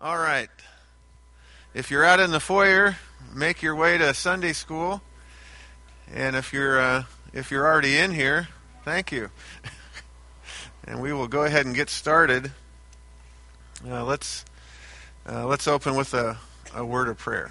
All right. If you're out in the foyer, make your way to Sunday school. And if you're already in here, thank you. And we will go ahead and get started. Let's open with a word of prayer.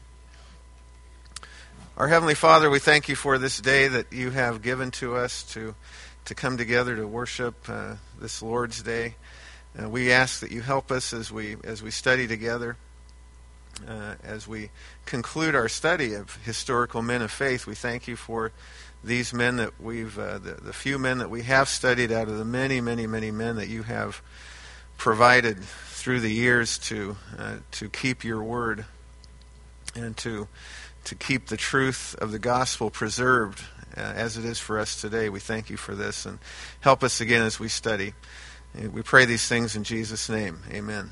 Our Heavenly Father, we thank you for this day that you have given to us to come together to worship this Lord's Day. We ask that you help us as we study together. As we conclude our study of historical men of faith, we thank you for these men that the few men that we have studied out of the many, many, many men that you have provided through the years to keep your word and to keep the truth of the gospel preserved as it is for us today. We thank you for this, and help us again as we study. We pray these things in Jesus' name. Amen.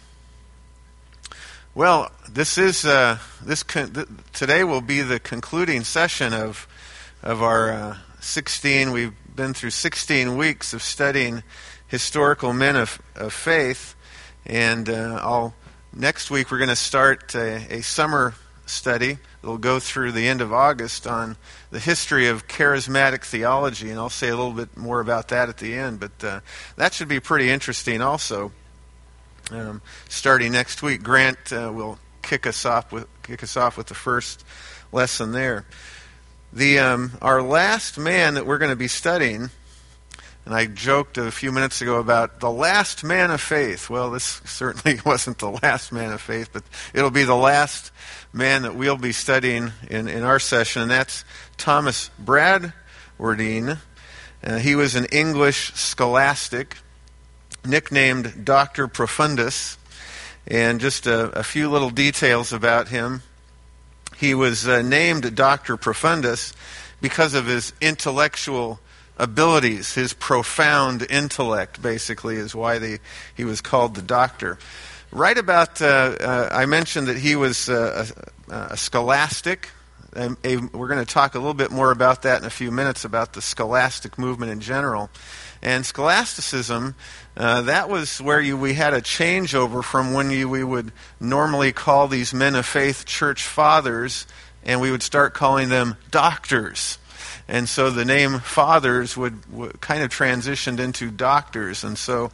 Well, today will be the concluding session of our 16. We've been through 16 weeks of studying historical men of faith, and next week we're going to start a summer study. It'll go through the end of August on the history of charismatic theology, and I'll say a little bit more about that at the end, but that should be pretty interesting also. Starting next week, Grant will kick us off with the first lesson there. Our last man that we're going to be studying, and I joked a few minutes ago about the last man of faith. Well, this certainly wasn't the last man of faith, but it'll be the last man that we'll be studying in our session, and that's Thomas Bradwardine. He was an English scholastic, nicknamed Dr. Profundus, and just a few little details about him. He was named Dr. Profundus because of his intellectual abilities. His profound intellect, basically, is why he was called the doctor. Right about, I mentioned that he was a scholastic. We're going to talk a little bit more about that in a few minutes, about the scholastic movement in general. And scholasticism, that was where we had a changeover from when we would normally call these men of faith church fathers, and we would start calling them doctors. And so the name fathers would kind of transitioned into doctors. And so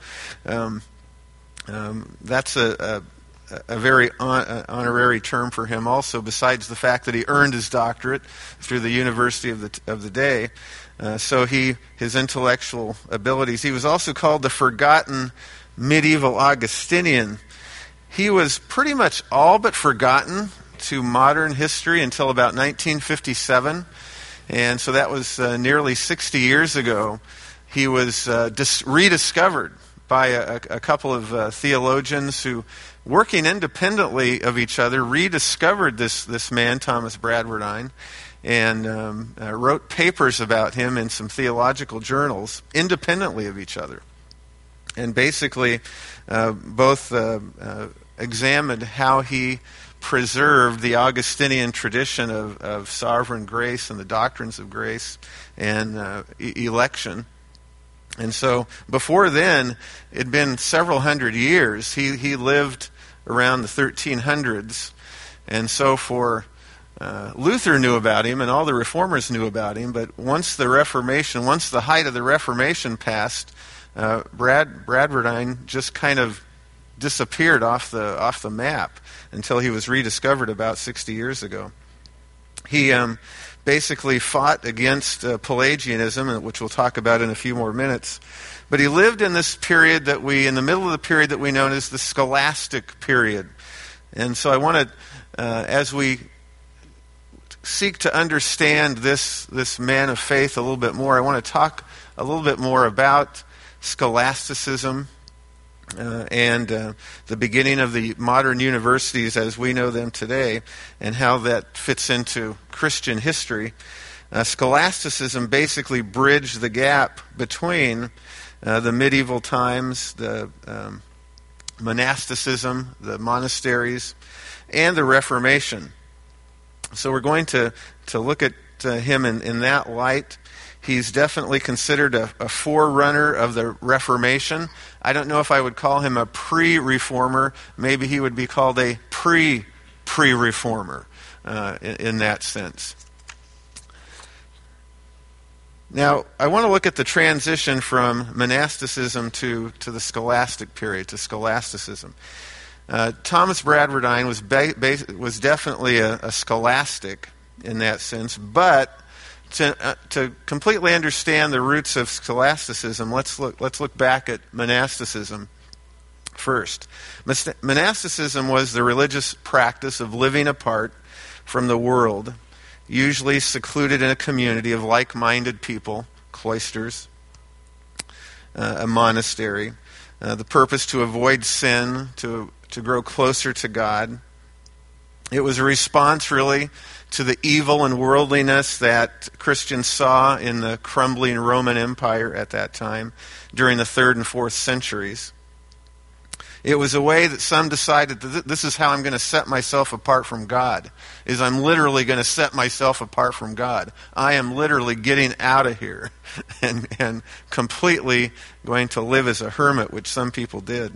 that's a very honorary term for him also, besides the fact that he earned his doctorate through the university of the day. So his intellectual abilities. He was also called the forgotten medieval Augustinian. He was pretty much all but forgotten to modern history until about 1957. And so that was nearly 60 years ago. He was rediscovered by a couple of theologians who, working independently of each other, rediscovered this man, Thomas Bradwardine, and wrote papers about him in some theological journals independently of each other. And basically both examined how he preserved the Augustinian tradition of sovereign grace and the doctrines of grace and election. And so before then, it had been several hundred years. He lived around the 1300s. And so Luther knew about him, and all the reformers knew about him. But once the height of the Reformation passed, Bradwardine just kind of disappeared off the map until he was rediscovered about 60 years ago. He basically fought against Pelagianism, which we'll talk about in a few more minutes. But he lived in this period in the middle of the period that we know as the Scholastic period. And so I want to, as we seek to understand this man of faith a little bit more, I want to talk a little bit more about scholasticism and the beginning of the modern universities as we know them today, and how that fits into Christian history. Scholasticism basically bridged the gap between the medieval times, the monasticism, the monasteries, and the Reformation. So we're going to look at him in that light. He's definitely considered a forerunner of the Reformation. I don't know if I would call him a pre-reformer. Maybe he would be called a pre-reformer in that sense. Now, I want to look at the transition from monasticism to the scholastic period, to scholasticism. Thomas Bradwardine was definitely a scholastic in that sense, but to completely understand the roots of scholasticism, let's look back at monasticism first. Monasticism was the religious practice of living apart from the world, usually secluded in a community of like-minded people, cloisters, a monastery. The purpose to avoid sin, to grow closer to God. It was a response, really, to the evil and worldliness that Christians saw in the crumbling Roman Empire at that time during the 3rd and 4th centuries. It was a way that some decided that this is how I'm going to set myself apart from God, is I'm literally going to set myself apart from God. I am literally getting out of here and completely going to live as a hermit, which some people did.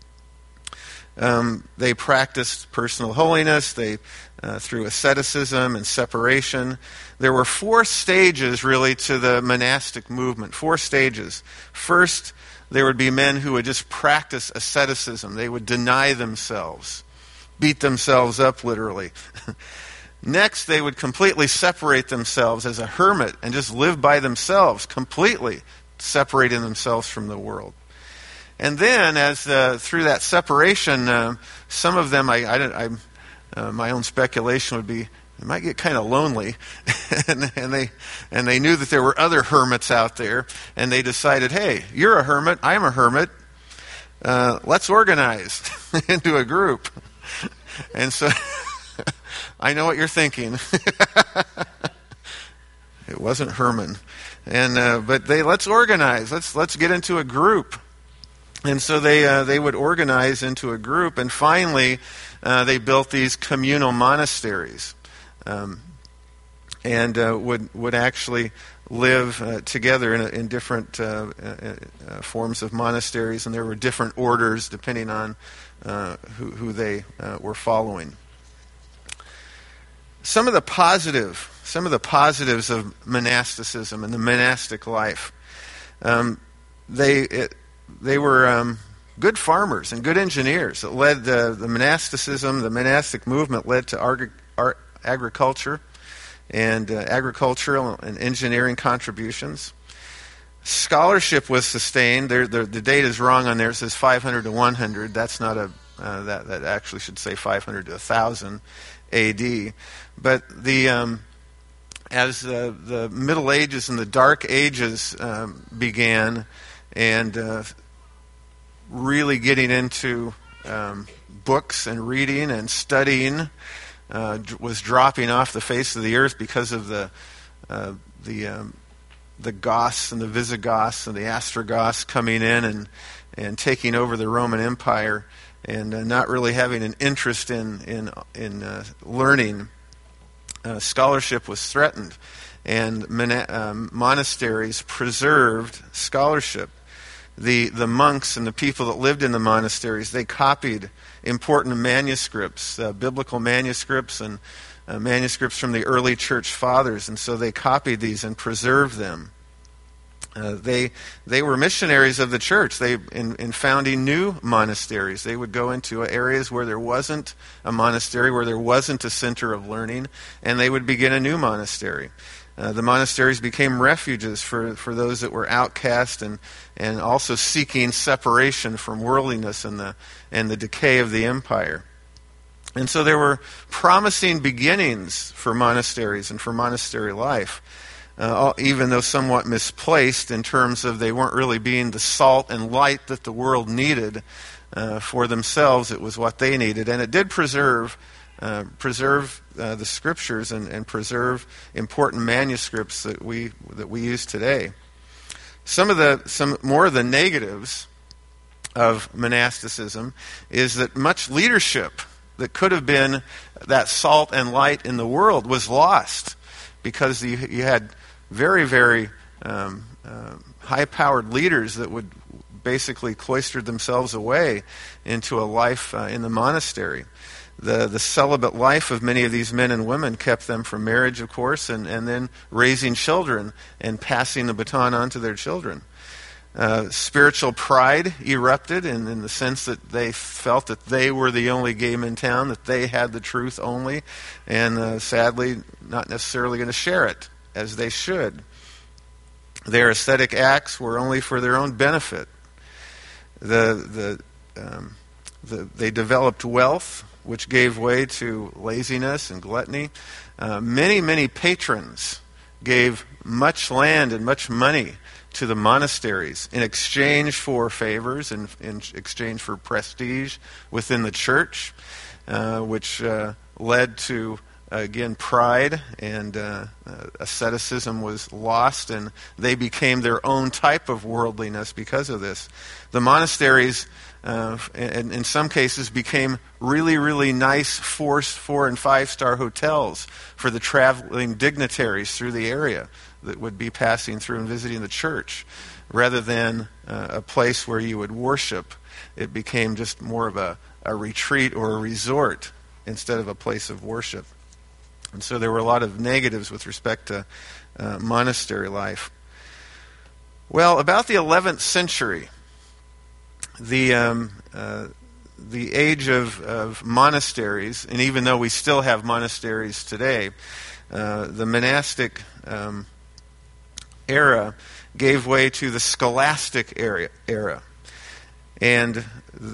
They practiced personal holiness through asceticism and separation. There were 4 stages, really, to the monastic movement. 4 stages. First, there would be men who would just practice asceticism. They would deny themselves, beat themselves up, literally. Next, they would completely separate themselves as a hermit and just live by themselves, completely separating themselves from the world. And then, as through that separation, some of them, my own speculation would be, they might get kind of lonely, and they knew that there were other hermits out there, and they decided, hey, you're a hermit, I'm a hermit, let's organize into a group. And so, I know what you're thinking. It wasn't Herman, but let's organize, let's get into a group. And so they would organize into a group, and finally they built these communal monasteries, and would actually live together in different forms of monasteries, and there were different orders depending on who they were following. Some of the positives of monasticism and the monastic life. They were good farmers and good engineers. It led the monastic movement led to agriculture and agricultural and engineering contributions. Scholarship was sustained. The date is wrong on there. It says 500 to 100. That's not that actually should say 500 to 1000 A.D. But as the Middle Ages and the Dark Ages began, and really getting into books and reading and studying was dropping off the face of the earth because of the Goths and the Visigoths and the Ostrogoths coming in and taking over the Roman Empire, and not really having an interest in learning. Scholarship was threatened, and monasteries preserved scholarship. The monks and the people that lived in the monasteries, they copied important manuscripts, biblical manuscripts, and manuscripts from the early church fathers, and so they copied these and preserved them. They were missionaries of the church. In founding new monasteries, they would go into areas where there wasn't a monastery, where there wasn't a center of learning, and they would begin a new monastery. The monasteries became refuges for those that were outcast and also seeking separation from worldliness and the decay of the empire. And so there were promising beginnings for monasteries and for monastery life, even though somewhat misplaced in terms of they weren't really being the salt and light that the world needed for themselves. It was what they needed, and it did preserve the scriptures and preserve important manuscripts that we use today. Some more of the negatives of monasticism is that much leadership that could have been that salt and light in the world was lost, because you had very, very high-powered leaders that would basically cloister themselves away into a life in the monastery. The celibate life of many of these men and women kept them from marriage, of course, and then raising children and passing the baton on to their children. Spiritual pride erupted in the sense that they felt that they were the only game in town, that they had the truth only, and sadly not necessarily going to share it as they should. Their ascetic acts were only for their own benefit. They developed wealth, which gave way to laziness and gluttony. Many patrons gave much land and much money to the monasteries in exchange for favors and in exchange for prestige within the church, which led to, again, pride, and asceticism was lost, and they became their own type of worldliness because of this. The monasteries, in some cases, became really nice 4 and 5-star hotels for the traveling dignitaries through the area that would be passing through and visiting the church. Rather than a place where you would worship, it became just more of a retreat or a resort instead of a place of worship. And so there were a lot of negatives with respect to monastery life. Well, about the 11th century, the age of monasteries, and even though we still have monasteries today, the monastic era gave way to the scholastic era. And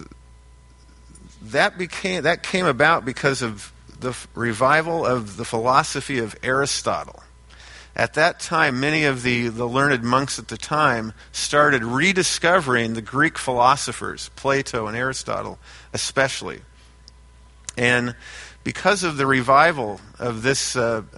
that came about because of the revival of the philosophy of Aristotle. At that time, many of the learned monks at the time started rediscovering the Greek philosophers, Plato and Aristotle especially. And because of the revival of this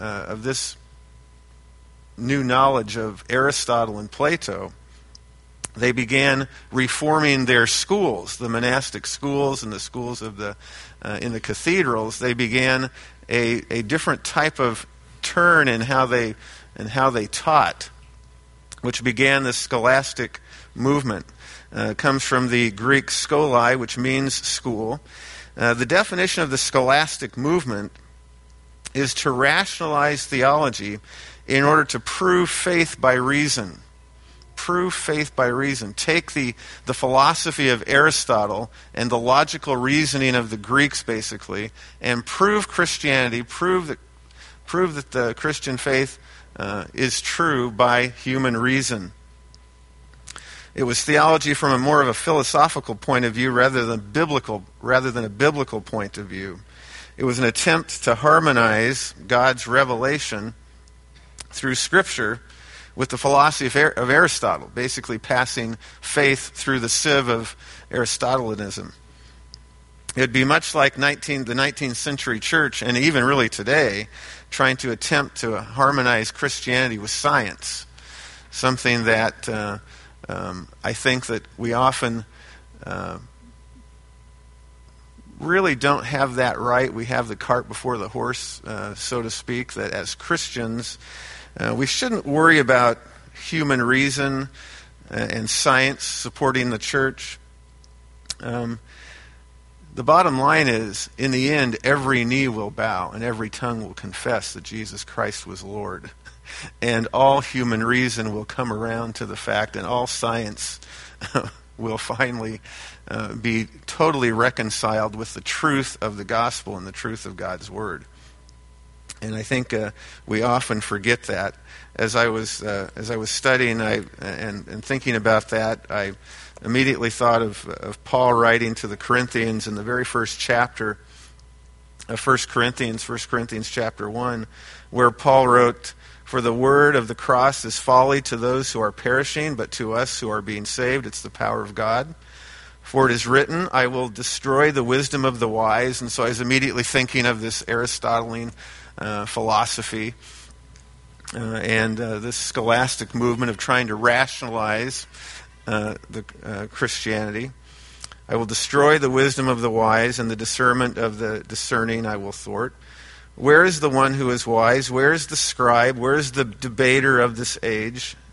new knowledge of Aristotle and Plato, they began reforming their schools, the monastic schools and the schools of in the cathedrals. They began a different type of turn in how they taught, which began the scholastic movement. It comes from the Greek skolai, which means school. The definition of the scholastic movement is to rationalize theology in order to prove faith by reason. Prove faith by reason. Take the philosophy of Aristotle and the logical reasoning of the Greeks, basically, and prove Christianity, prove that the Christian faith is true by human reason. It was theology from a more of a philosophical point of view rather than a biblical point of view. It was an attempt to harmonize God's revelation through Scripture with the philosophy of Aristotle, basically passing faith through the sieve of Aristotelianism. It would be much like the 19th century church, and even really today, trying to attempt to harmonize Christianity with science, something that I think that we often really don't have that right. We have the cart before the horse, so to speak, that as Christians, we shouldn't worry about human reason and science supporting the church. The bottom line is, in the end, every knee will bow and every tongue will confess that Jesus Christ was Lord. And all human reason will come around to the fact, and all science will finally be totally reconciled with the truth of the gospel and the truth of God's word. And I think we often forget that. As I was studying and thinking about that, I immediately thought of Paul writing to the Corinthians in the very first chapter of 1 Corinthians chapter 1, where Paul wrote, "For the word of the cross is folly to those who are perishing, but to us who are being saved, it's the power of God. For it is written, I will destroy the wisdom of the wise." And so I was immediately thinking of this Aristotelian philosophy and this scholastic movement of trying to rationalize Christianity. "I will destroy the wisdom of the wise, and the discernment of the discerning I will thwart. Where is the one who is wise? Where is the scribe? Where is the debater of this age?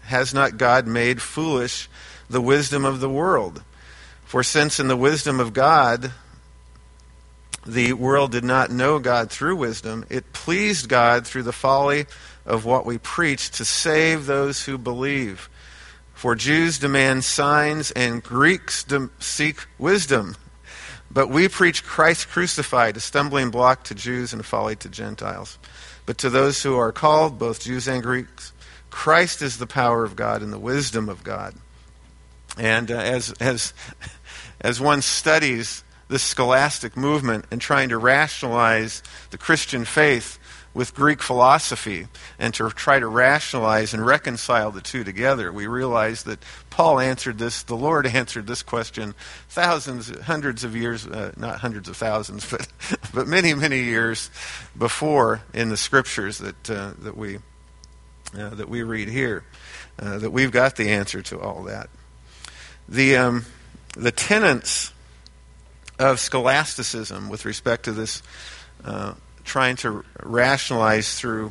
has not God made foolish the wisdom of the world? For since in the wisdom of God the world did not know God through wisdom, it pleased God through the folly of what we preach to save those who believe. For Jews demand signs and Greeks seek wisdom. But we preach Christ crucified, a stumbling block to Jews and folly to Gentiles. But to those who are called, both Jews and Greeks, Christ is the power of God and the wisdom of God. And as one studies this scholastic movement and trying to rationalize the Christian faith with Greek philosophy and to try to rationalize and reconcile the two together, we realize that Paul answered this, the Lord answered this question hundreds of years, not hundreds of thousands, but many, many years before in the scriptures that we read here, that we've got the answer to all that. The tenets of scholasticism with respect to this trying to rationalize through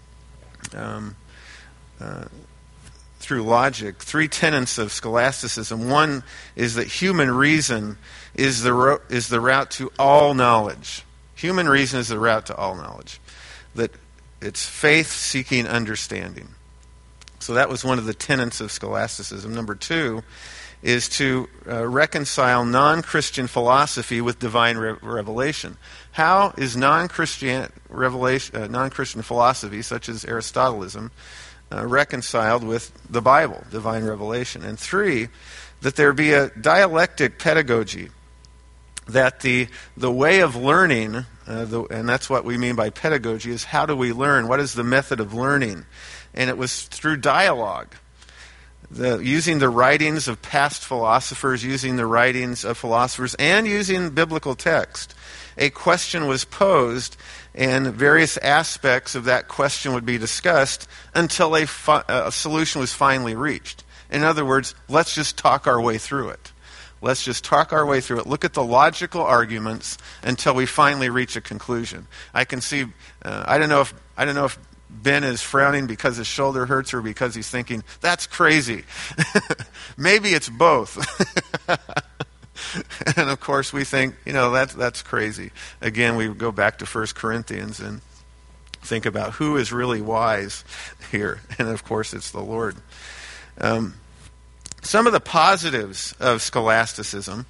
logic, three tenets of scholasticism. One is that human reason is the route to all knowledge. Human reason is the route to all knowledge. That it's faith-seeking understanding. So that was one of the tenets of scholasticism. Number two is to reconcile non-Christian philosophy with divine revelation. How is non-Christian philosophy, such as Aristotelianism, reconciled with the Bible, divine revelation? And three, that there be a dialectic pedagogy, that the way of learning, and that's what we mean by pedagogy, is how do we learn? What is the method of learning? And it was through dialogue. Using the writings of past philosophers, using the writings of philosophers, and using biblical text. A question was posed, and various aspects of that question would be discussed until a solution was finally reached. In other words, let's just talk our way through it. Let's just talk our way through it. Look at the logical arguments until we finally reach a conclusion. I can see. I don't know if Ben is frowning because his shoulder hurts or because he's thinking, that's crazy. Maybe it's both. And of course we think, that's crazy. Again, we go back to 1 Corinthians and think about who is really wise here. And of course it's the Lord. Some of the positives of scholasticism,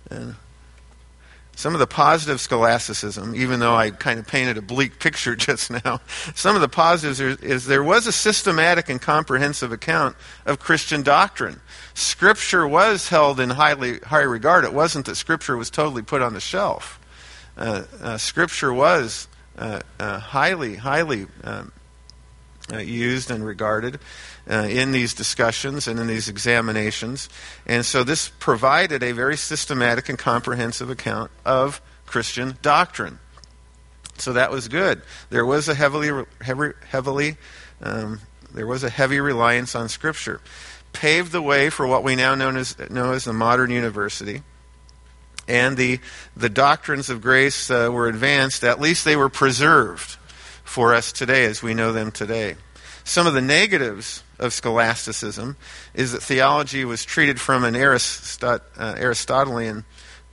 even though I kind of painted a bleak picture just now, some of the positives is there was a systematic and comprehensive account of Christian doctrine. Scripture was held in high regard. It wasn't that Scripture was totally put on the shelf. Scripture was highly used and regarded in these discussions and in these examinations. And so this provided a very systematic and comprehensive account of Christian doctrine. So that was good. There was a heavy reliance on Scripture. Paved the way for what we now know as the modern university. And the doctrines of grace were advanced. At least they were preserved for us today as we know them today. Some of the negatives of scholasticism is that theology was treated from an Aristotelian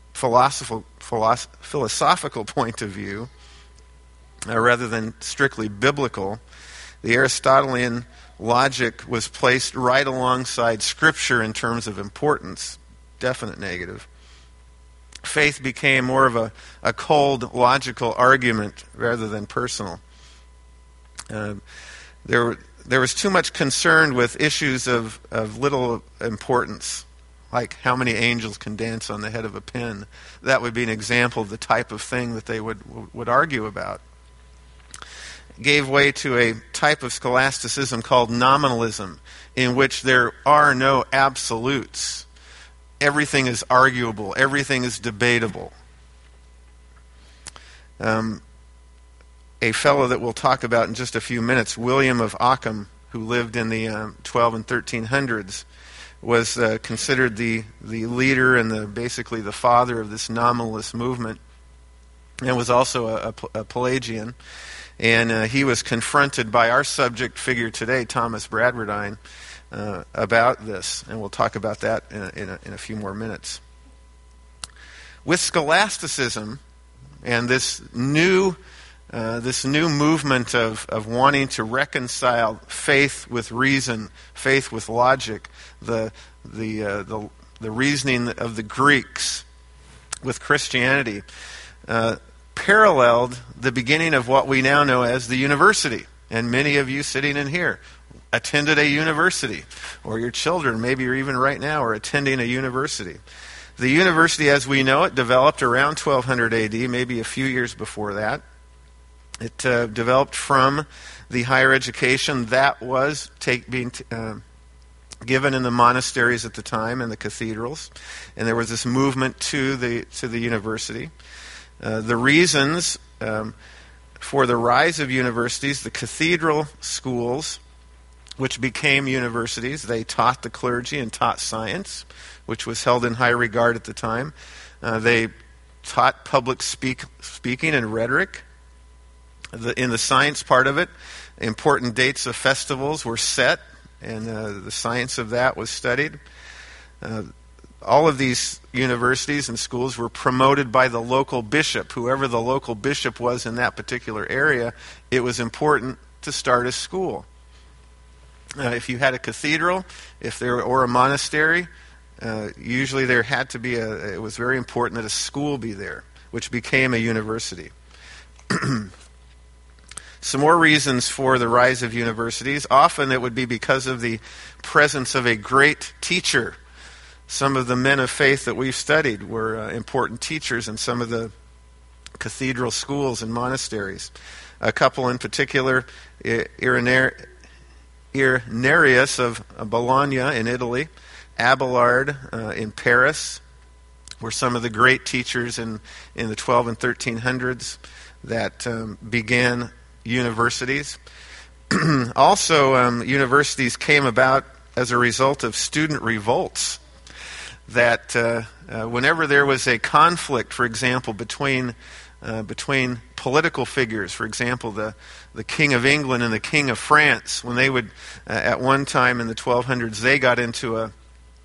philosophical point of view rather than strictly biblical. The Aristotelian logic was placed right alongside Scripture in terms of importance. Definite negative. Faith became more of a cold, logical argument rather than personal. There was too much concern with issues of little importance, like how many angels can dance on the head of a pin. That would be an example of the type of thing that they would argue about. Gave way to a type of scholasticism called nominalism, in which there are no absolutes. Everything is arguable. Everything is debatable. A fellow that we'll talk about in just a few minutes, William of Ockham, who lived in the 12 and 1300s, was considered the leader and basically the father of this nominalist movement, and was also a Pelagian. And he was confronted by our subject figure today, Thomas Bradwardine, about this, and we'll talk about that in a few more minutes. With scholasticism and this new movement of wanting to reconcile faith with reason, faith with logic, the reasoning of the Greeks with Christianity, paralleled the beginning of what we now know as the university. And many of you sitting in here attended a university, or your children, maybe you're even right now, are attending a university. The university as we know it developed around 1200 AD, maybe a few years before that. It developed from the higher education that was being given in the monasteries at the time and the cathedrals, and there was this movement to the university. The reasons for the rise of universities, the cathedral schools, which became universities, they taught the clergy and taught science, which was held in high regard at the time. They taught public speaking and rhetoric. In the science part of it, important dates of festivals were set, and the science of that was studied. All of these universities and schools were promoted by the local bishop. Whoever the local bishop was in that particular area, it was important to start a school. If you had a cathedral, or a monastery, usually there had to be it was very important that a school be there, which became a university. Some more reasons for the rise of universities. Often it would be because of the presence of a great teacher. Some of the men of faith that we've studied were important teachers in some of the cathedral schools and monasteries. A couple in particular, Irenaeus of Bologna in Italy, Abelard in Paris, were some of the great teachers in the 12 and 1300s that began universities. Also, universities came about as a result of student revolts. That whenever there was a conflict, for example, between political figures, for example, the King of England and the King of France, when they would, at one time in the 1200s, they got into a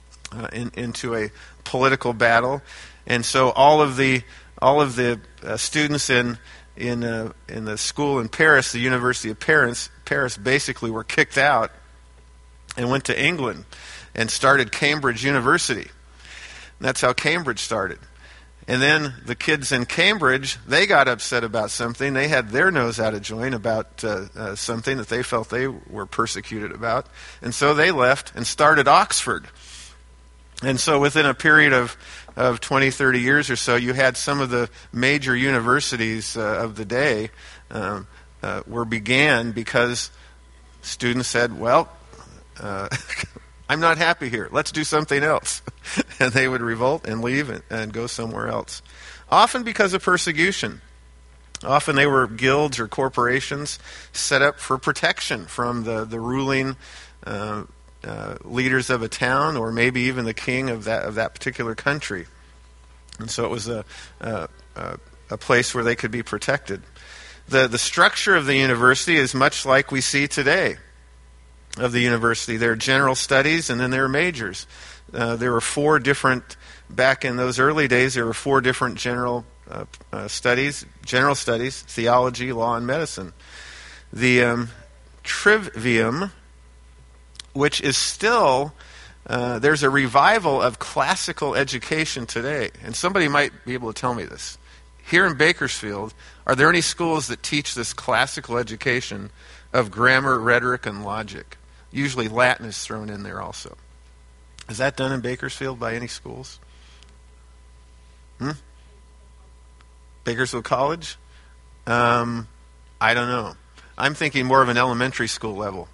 political battle, and so all of the students in the school in Paris, the University of Paris, basically were kicked out and went to England and started Cambridge University. And that's how Cambridge started. And then the kids in Cambridge, they got upset about something. They had their nose out of joint about something that they felt they were persecuted about. And so they left and started Oxford. And so within a period of 20, 30 years or so, you had some of the major universities of the day began because students said, well, I'm not happy here. Let's do something else. And they would revolt and leave and go somewhere else. Often because of persecution. Often they were guilds or corporations set up for protection from the ruling leaders of a town, or maybe even the king of that particular country. And so it was a place where they could be protected. The structure of the university is much like we see today of the university. There are general studies, and then there are majors. There were back in those early days, there were 4 different general studies, theology, law, and medicine. The trivium, which is still, there's a revival of classical education today. And somebody might be able to tell me this. Here in Bakersfield, are there any schools that teach this classical education of grammar, rhetoric, and logic? Usually Latin is thrown in there also. Is that done in Bakersfield by any schools? Bakersfield College? I don't know. I'm thinking more of an elementary school level.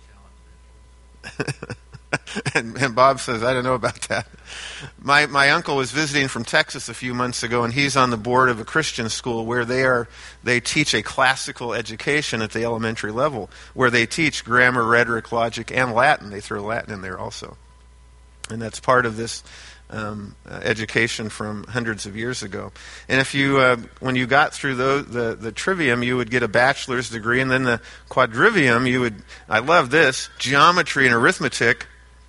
And Bob says, I don't know about that. My uncle was visiting from Texas a few months ago, and he's on the board of a Christian school where they teach a classical education at the elementary level, where they teach grammar, rhetoric, logic, and Latin. They throw Latin in there also. And that's part of this education from hundreds of years ago. And if you, when you got through the trivium, you would get a bachelor's degree, and then the quadrivium, I love this, geometry and arithmetic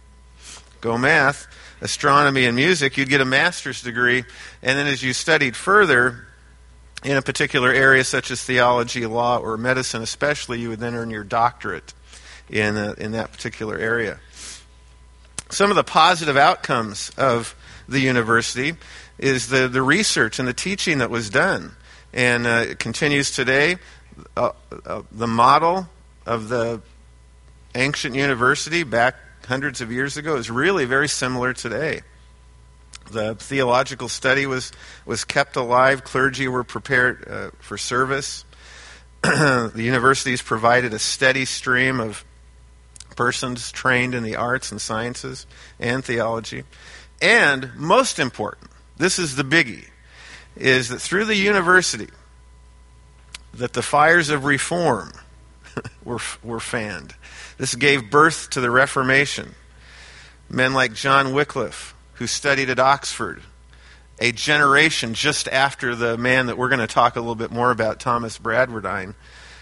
go math, astronomy, and music, you'd get a master's degree. And then as you studied further in a particular area such as theology, law, or medicine especially, you would then earn your doctorate in that particular area. Some of the positive outcomes of the university is the research and the teaching that was done. And it continues today. The model of the ancient university back hundreds of years ago is really very similar today. The theological study was kept alive. Clergy were prepared for service. The universities provided a steady stream of persons trained in the arts and sciences and theology. And most important, this is the biggie, is that through the university, that the fires of reform were fanned. This gave birth to the Reformation. Men like John Wycliffe, who studied at Oxford, a generation just after the man that we're going to talk a little bit more about, Thomas Bradwardine.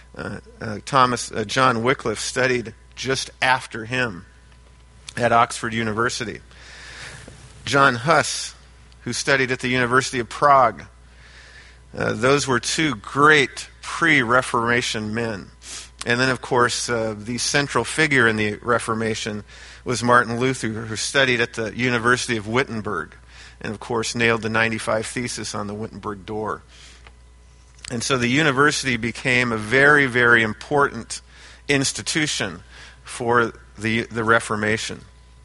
John Wycliffe studied just after him at Oxford University. John Huss, who studied at the University of Prague. Those were two great pre-Reformation men. And then, of course, the central figure in the Reformation was Martin Luther, who studied at the University of Wittenberg and, of course, nailed the 95 Thesis on the Wittenberg door. And so the university became a very, very important institution for the Reformation.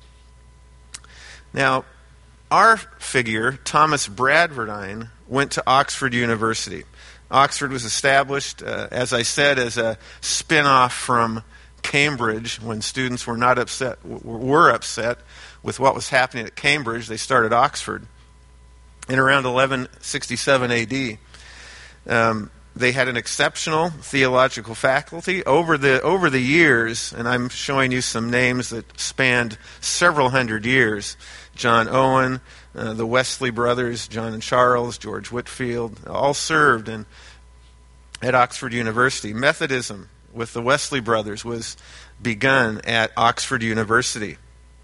Now, our figure, Thomas Bradwardine, went to Oxford University. Oxford was established, as I said, as a spin-off from Cambridge. When students were upset with what was happening at Cambridge, they started Oxford. In around 1167 A.D., they had an exceptional theological faculty. Over the years, and I'm showing you some names that spanned several hundred years, John Owen, the Wesley brothers, John and Charles, George Whitefield, all served at Oxford University. Methodism with the Wesley brothers was begun at Oxford University.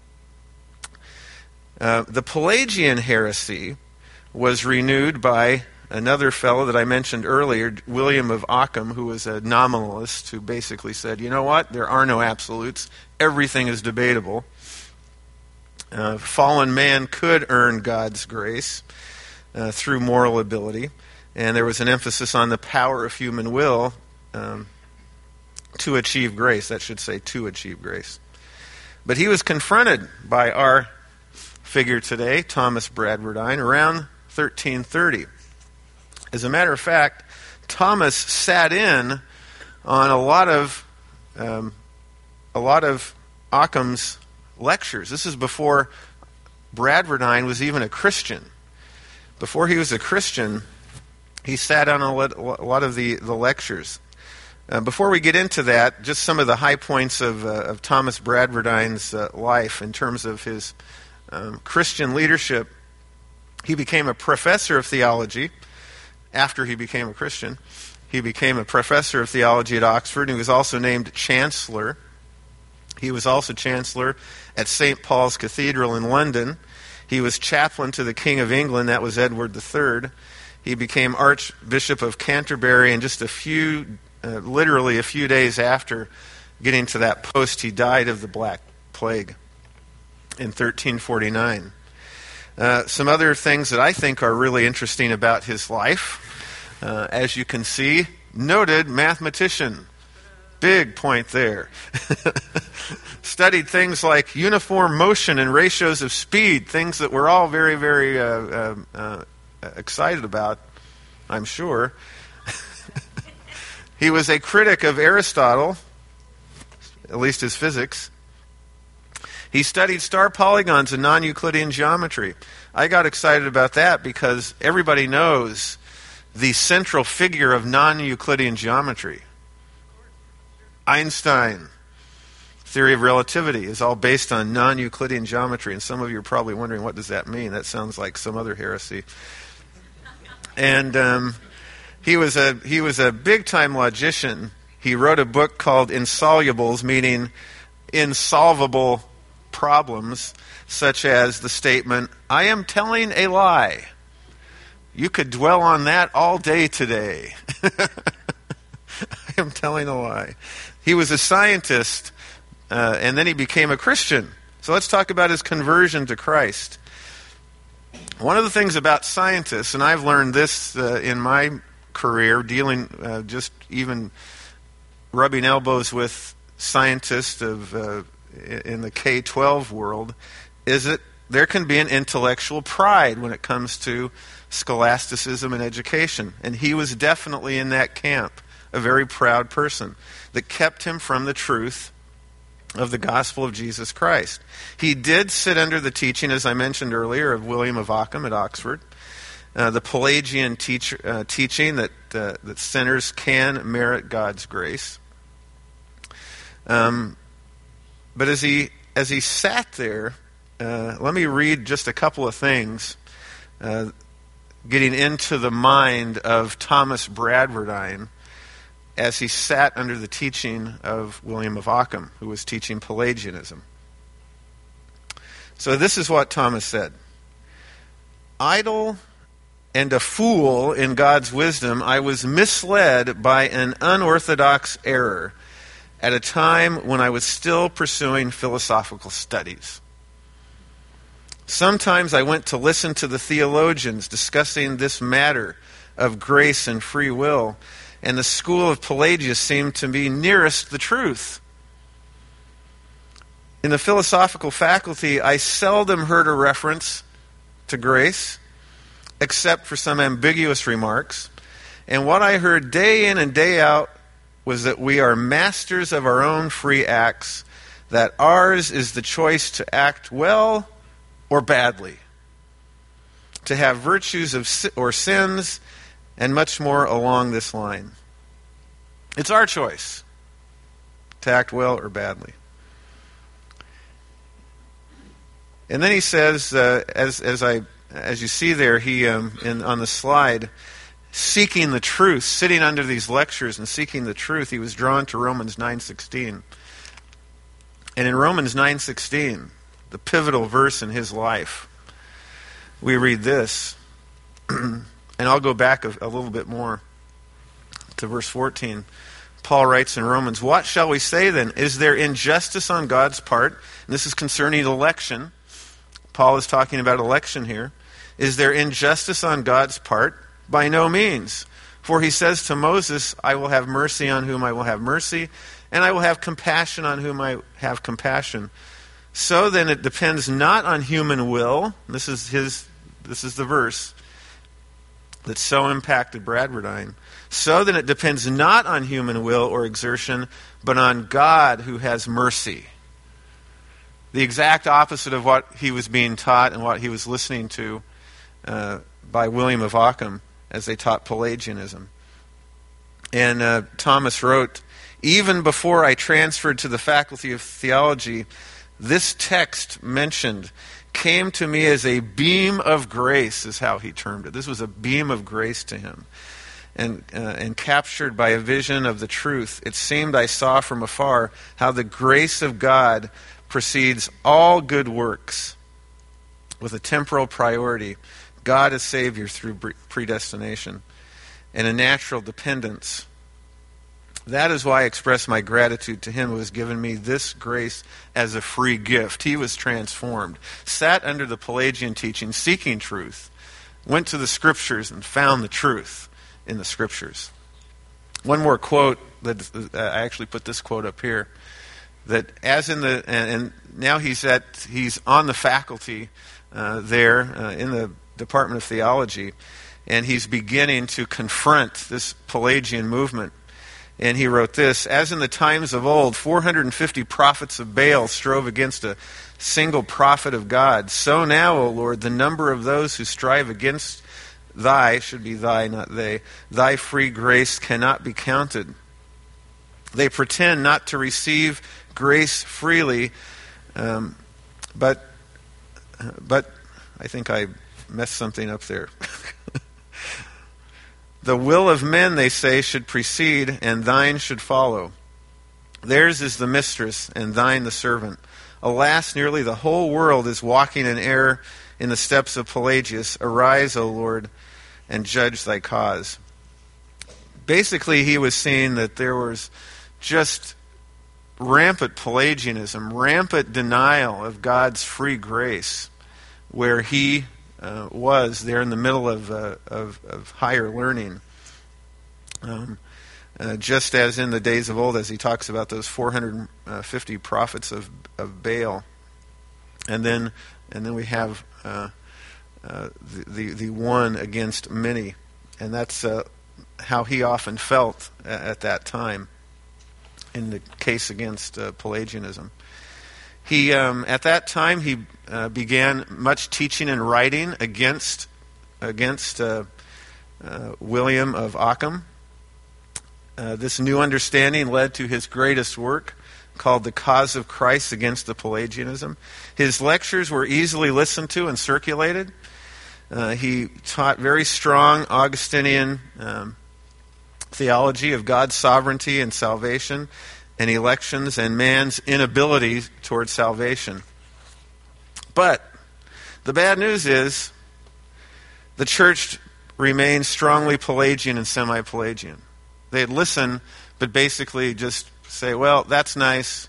The Pelagian heresy was renewed by another fellow that I mentioned earlier, William of Ockham, who was a nominalist, who basically said, you know what, there are no absolutes, everything is debatable. Fallen man could earn God's grace through moral ability, and there was an emphasis on the power of human will to achieve grace. That should say to achieve grace. But he was confronted by our figure today, Thomas Bradwardine, around 1330. As a matter of fact, Thomas sat in on a lot of Ockham's lectures. This is before Bradwardine was even a Christian. Before he was a Christian, he sat on a lot of the lectures. Before we get into that, just some of the high points of Thomas Bradwardine's life in terms of his Christian leadership. He became a professor of theology after he became a Christian. He became a professor of theology at Oxford, and he was also named chancellor. He was also chancellor at St. Paul's Cathedral in London. He was chaplain to the King of England, that was Edward III. He became Archbishop of Canterbury, and just literally a few days after getting to that post, he died of the Black Plague in 1349. Some other things that I think are really interesting about his life. As you can see, noted mathematician. Big point there. Studied things like uniform motion and ratios of speed, things that we're all very, very excited about, I'm sure. He was a critic of Aristotle, at least his physics. He studied star polygons and non-Euclidean geometry. I got excited about that because everybody knows the central figure of non-Euclidean geometry. Einstein, theory of relativity, is all based on non-Euclidean geometry, and some of you are probably wondering, what does that mean? That sounds like some other heresy. And he was a big-time logician. He wrote a book called Insolubles, meaning insolvable problems, such as the statement, "I am telling a lie." You could dwell on that all day today. I am telling a lie. He was a scientist, and then he became a Christian. So let's talk about his conversion to Christ. One of the things about scientists, and I've learned this in my career, dealing just even rubbing elbows with scientists in the K-12 world, is that there can be an intellectual pride when it comes to scholasticism and education. And he was definitely in that camp, a very proud person that kept him from the truth of the gospel of Jesus Christ. He did sit under the teaching, as I mentioned earlier, of William of Ockham at Oxford, the Pelagian teaching that sinners can merit God's grace. But as he sat there, let me read just a couple of things, getting into the mind of Thomas Bradwardine as he sat under the teaching of William of Ockham, who was teaching Pelagianism. So this is what Thomas said. "Idle and a fool in God's wisdom, I was misled by an unorthodox error at a time when I was still pursuing philosophical studies. Sometimes I went to listen to the theologians discussing this matter of grace and free will, and the school of Pelagius seemed to be nearest the truth. In the philosophical faculty, I seldom heard a reference to grace, except for some ambiguous remarks, and what I heard day in and day out was that we are masters of our own free acts, that ours is the choice to act well or badly, to have virtues or sins, and much more along this line. It's our choice to act well or badly." And then he says, as you see there, he on the slide, seeking the truth, sitting under these lectures and seeking the truth, he was drawn to Romans 9:16. And in Romans 9:16, the pivotal verse in his life, we read this, and I'll go back a little bit more to verse 14. Paul writes in Romans, "What shall we say then? Is there injustice on God's part?" And this is concerning election. Paul is talking about election here. "Is there injustice on God's part? By no means. For he says to Moses, I will have mercy on whom I will have mercy, and I will have compassion on whom I have compassion. So then it depends not on human will." This is the verse that so impacted Bradwardine. "So then it depends not on human will or exertion, but on God who has mercy." The exact opposite of what he was being taught and what he was listening to by William of Ockham as they taught Pelagianism. And Thomas wrote, "Even before I transferred to the faculty of theology, this text mentioned came to me as a beam of grace," is how he termed it. This was a beam of grace to him. And captured by a vision of the truth, it seemed I saw from afar how the grace of God precedes all good works with a temporal priority, God as Savior through predestination, and a natural dependence. That is why I express my gratitude to him who has given me this grace as a free gift. He was transformed, sat under the Pelagian teaching, seeking truth, went to the Scriptures and found the truth in the Scriptures. One more quote, that I actually put this quote up here, that as in the, and now he's on the faculty there in the Department of Theology, and he's beginning to confront this Pelagian movement. And he wrote this, "As in the times of old, 450 prophets of Baal strove against a single prophet of God, so now, O Lord, the number of those who strive against thy," should be thy, not they, "thy free grace cannot be counted. They pretend not to receive grace freely, but I think I messed something up there. The will of men, they say, should precede, and thine should follow. Theirs is the mistress, and thine the servant. Alas, nearly the whole world is walking in error in the steps of Pelagius. Arise, O Lord, and judge thy cause. Basically, he was saying that there was just rampant Pelagianism, rampant denial of God's free grace, where he was there in the middle of higher learning. Just as in the days of old, as he talks about those 450 prophets of Baal, and then we have the one against many, and that's how he often felt at that time in the case against Pelagianism. He at that time he began much teaching and writing against William of Ockham. This new understanding led to his greatest work, called The Cause of Christ Against the Pelagianism. His lectures were easily listened to and circulated. He taught very strong Augustinian theology of God's sovereignty and salvation and elections and man's inability towards salvation. But the bad news is the church remained strongly Pelagian and semi-Pelagian. They'd listen, but basically just say, well, that's nice,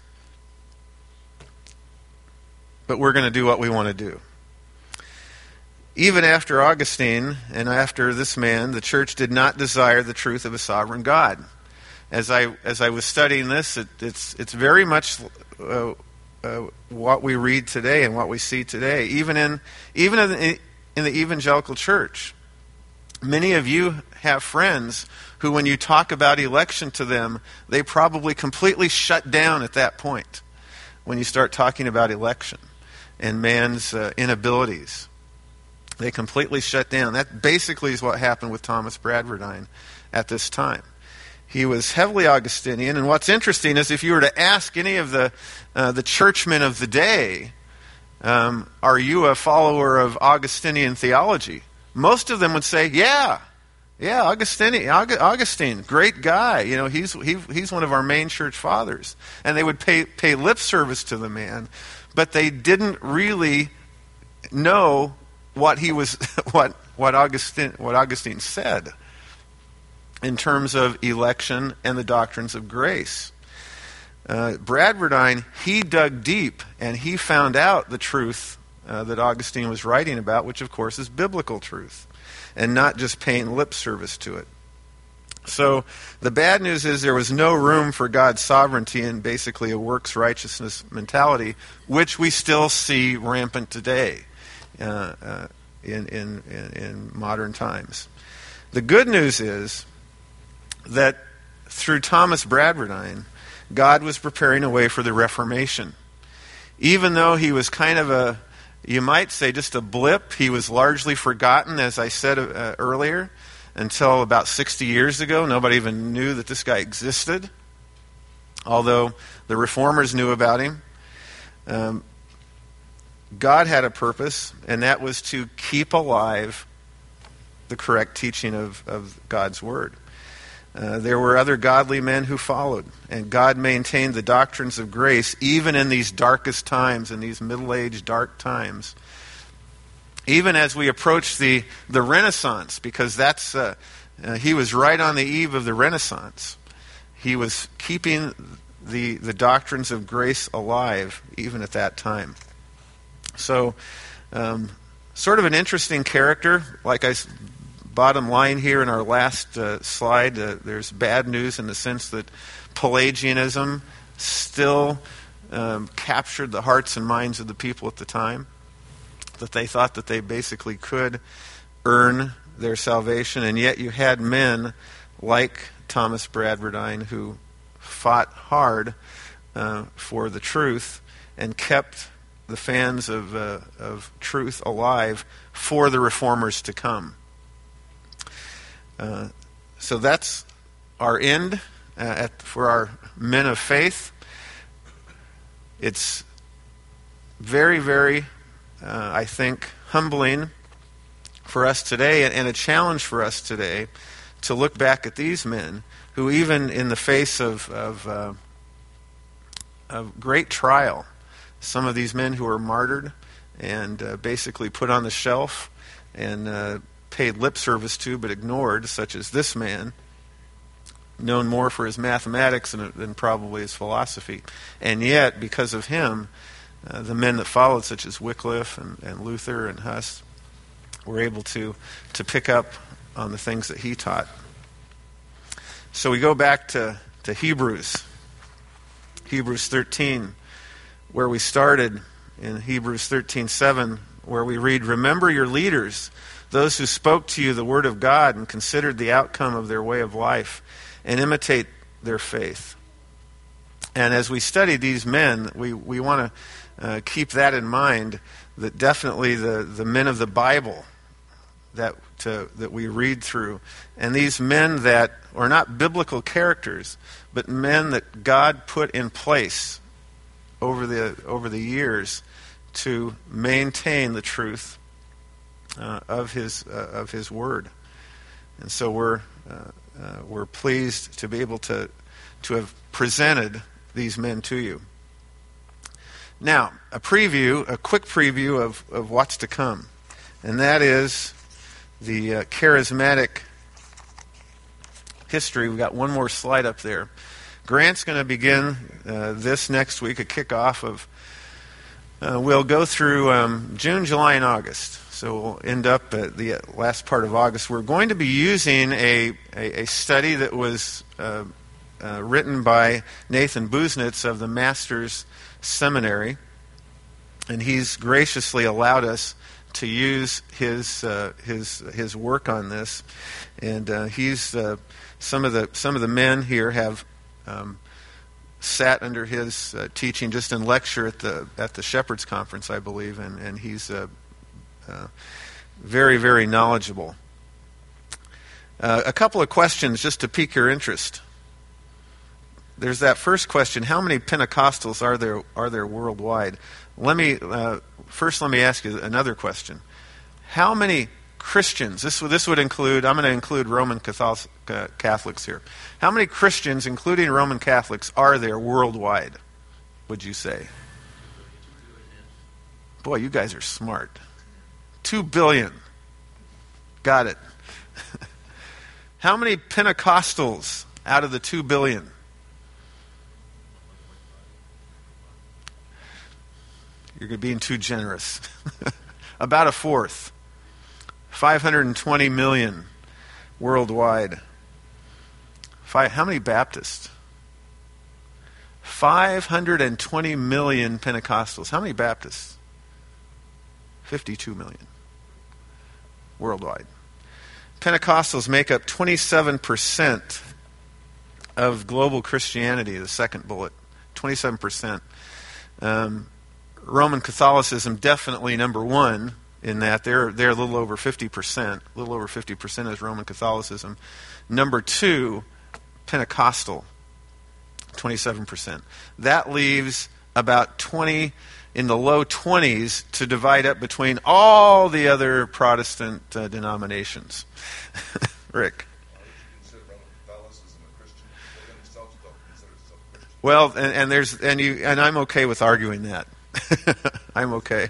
but we're going to do what we want to do. Even after Augustine and after this man, the church did not desire the truth of a sovereign God. As I was studying this, it's very much what we read today and what we see today, even in the evangelical church. Many of you have friends who, when you talk about election to them, they probably completely shut down at that point when you start talking about election and man's inabilities. They completely shut down. That basically is what happened with Thomas Bradwardine at this time. He was heavily Augustinian, and what's interesting is if you were to ask any of the churchmen of the day, are you a follower of Augustinian theology? Most of them would say, yeah, Augustine, great guy. You know, he's one of our main church fathers, and they would pay lip service to the man, but they didn't really know what he was, what Augustine said in terms of election and the doctrines of grace. Bradwardine, he dug deep and he found out the truth that Augustine was writing about, which of course is biblical truth, and not just paying lip service to it. So the bad news is there was no room for God's sovereignty in basically a works righteousness mentality, which we still see rampant today in modern times. The good news is that through Thomas Bradwardine, God was preparing a way for the Reformation. Even though he was kind of you might say just a blip, he was largely forgotten, as I said earlier, until about 60 years ago. Nobody even knew that this guy existed, although the reformers knew about him. God had a purpose, and that was to keep alive the correct teaching of God's Word. There were other godly men who followed, and God maintained the doctrines of grace even in these darkest times, in these middle-aged dark times. Even as we approach the Renaissance, because that's he was right on the eve of the Renaissance. He was keeping the doctrines of grace alive even at that time. So, sort of an interesting character. Like bottom line here in our last slide, there's bad news in the sense that Pelagianism still captured the hearts and minds of the people at the time, that they thought that they basically could earn their salvation, and yet you had men like Thomas Bradwardine who fought hard for the truth and kept the fans of truth alive for the reformers to come. So that's our end for our men of faith. It's very, very, I think, humbling for us today and a challenge for us today to look back at these men who, even in the face of great trial, some of these men who were martyred and basically put on the shelf and paid lip service to but ignored, such as this man, known more for his mathematics than probably his philosophy. And yet, because of him, the men that followed, such as Wycliffe and Luther and Huss, were able to pick up on the things that he taught. So we go back to Hebrews 13, where we started in Hebrews 13:7, where we read, "Remember your leaders, those who spoke to you the word of God and considered the outcome of their way of life, and imitate their faith." And as we study these men, we want to keep that in mind, that definitely the men of the Bible that we read through, and these men that are not biblical characters, but men that God put in place over the years to maintain the truth of his word. And so we're pleased to be able to have presented these men to you. Now, a quick preview of what's to come, and that is the charismatic history. We've got one more slide up there. Grant's going to begin this next week, a kickoff of. We'll go through June, July, and August. So we'll end up at the last part of August. We're going to be using a study that was written by Nathan Busenitz of the Masters Seminary, and he's graciously allowed us to use his work on this. And he's some of the men here have sat under his teaching just in lecture at the Shepherds Conference, I believe, and he's very, very knowledgeable. A couple of questions just to pique your interest. There's that first question: how many Pentecostals are there worldwide? Let me ask you another question: how many Christians? This would include. I'm going to include Roman Catholics here. How many Christians, including Roman Catholics, are there worldwide? Would you say? Boy, you guys are smart. 2 billion. Got it. How many Pentecostals out of the 2 billion? You're being too generous. About a fourth. 520 million worldwide. How many Baptists? 520 million Pentecostals. How many Baptists? 52 million worldwide. Pentecostals make up 27% of global Christianity, the second bullet. 27%. Roman Catholicism definitely number one in that. They're a little over 50%. A little over 50% is Roman Catholicism. Number two, Pentecostal, 27%. That leaves about 20, in the low 20s, to divide up between all the other Protestant denominations. Rick? Well, and I'm okay with arguing that. I'm okay.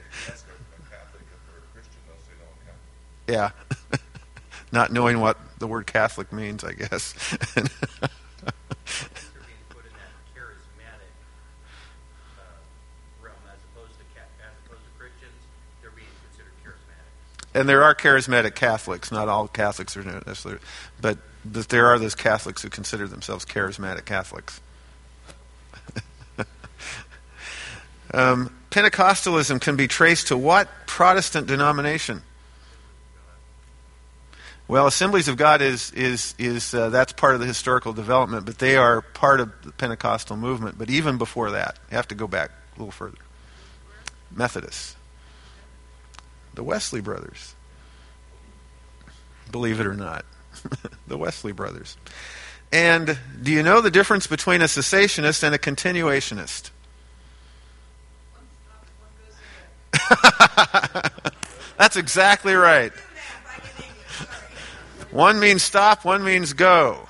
Yeah. Not knowing what the word Catholic means, I guess. They're being put in that charismatic realm as opposed to Christians. They're being considered charismatic. And there are charismatic Catholics. Not all Catholics are necessarily, but there are those Catholics who consider themselves charismatic Catholics. Pentecostalism can be traced to what Protestant denomination? Well, Assemblies of God is that's part of the historical development, but they are part of the Pentecostal movement. But even before that, you have to go back a little further. Methodists, the Wesley brothers, believe it or not, the Wesley brothers. And do you know the difference between a cessationist and a continuationist? That's exactly right. One means stop, one means go.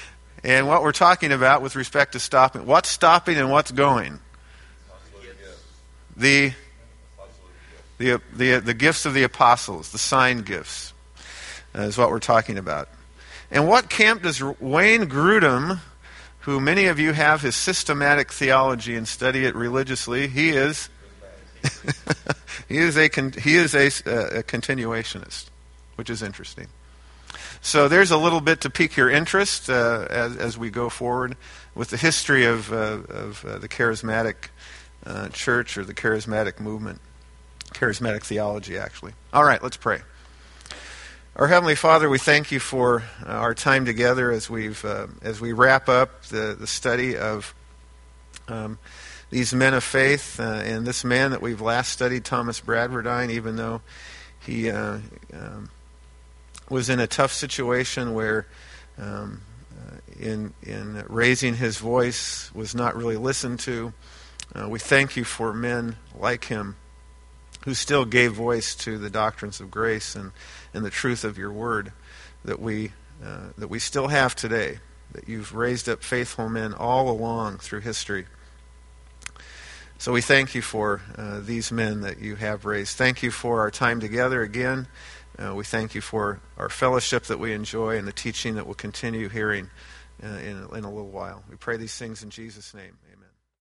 And what we're talking about with respect to stopping, what's stopping and what's going? the gifts of the apostles, the sign gifts, is what we're talking about. And what camp does Wayne Grudem, who many of you have his systematic theology and study it religiously, he is he is a continuationist, which is interesting. So there's a little bit to pique your interest as we go forward with the history of the charismatic church, or the charismatic movement, charismatic theology, actually. All right, let's pray. Our Heavenly Father, we thank you for our time together as we wrap up the study of these men of faith, and this man that we've last studied, Thomas Bradfordine, even though he was in a tough situation where in raising his voice was not really listened to. We thank you for men like him who still gave voice to the doctrines of grace and the truth of your word that we still have today, that you've raised up faithful men all along through history. So we thank you for these men that you have raised. Thank you for our time together again. We thank you for our fellowship that we enjoy and the teaching that we'll continue hearing in a little while. We pray these things in Jesus' name. Amen.